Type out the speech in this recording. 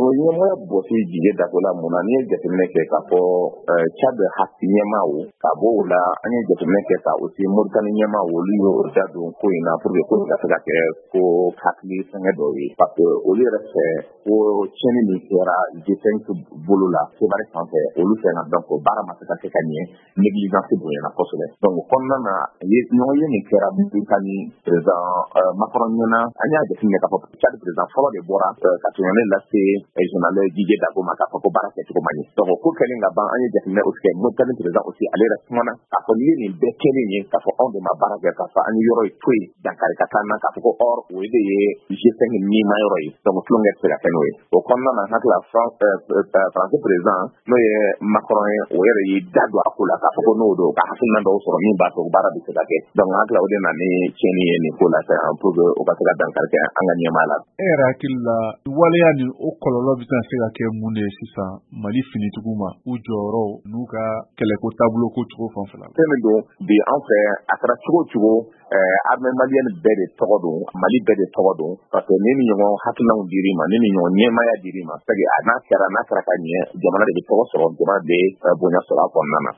ɲɛmɔgɔ bɔsi jige dagola mun na ni ye jateminɛ kɛ k'a fɔ Tchad haki ɲɛmaaw ka bɔ o la an ye jateminɛ kɛ ka aussi Moritani ɲɛmaaw olu y'o da don ko in na pour que ko in ka se ka kɛ ko hakili fɛngɛ dɔw ye parce que olu yɛrɛ fɛ ko tiɲɛni min kɛra G5 bolo la Sebari sanfɛ olu fɛ na donc baara ma se ka kɛ ka ɲɛ négligence bonyana kosɛbɛ donc kɔnɔna na ɲɔgɔn ye min kɛra Moritani président Macron ɲɛna an y'a jateminɛ k'a fɔ Tchad président fɔlɔ de bɔra ka tɔɲɔni lase général Didier Dago ma k'a fɔ ko baara kɛcogo man ɲɛ donc ko kɛlen ka ban an ye jateminɛ aussi kɛ Moritani président aussi ale yɛrɛ kumana k'a fɔ n'i ye nin bɛɛ kɛlen ye k'a fɔ anw de ma baara kɛ k'a fɔ an ye yɔrɔ to yen dankari ka taa na k'a fɔ ko or o de ye G5 niima yɔrɔ ye donc tulonkɛ tɛ se ka kɛ n'o ye o kɔnɔna na hakili la Faransi président n'o ye Macron ye o yɛrɛ y'i da don a ko la k'a fɔ ko n'o don ka hakilina dɔw sɔrɔ min b'a to baara bɛ se ka kɛ donc hakili la o de na ni tiɲɛni ye nin ko la pour que o ka se ka dankari kɛ an ka ɲɛmaa la. E yɛrɛ hakili la waleya nin o kɔlɔlɔ bɛ se ka kɛ mun de ye sisan Mali finitigiw ma u jɔyɔrɔw n'u ka kɛlɛko taabolo ko cogo fanfɛla la. Fɛn min don bi an fɛ a kɛra cogo cogo armée malienne bɛɛ de tɔgɔ don Mali bɛɛ de tɔgɔ don parce que ni ɲɔgɔn hakilinaw dir'i ma ni ɲɔgɔn ɲɛmaaya dir'i ma c'est à dire n'a kɛra ka ɲɛ jamana de bɛ tɔgɔ sɔrɔ jamana de bonya sɔrɔ a kɔnɔna na.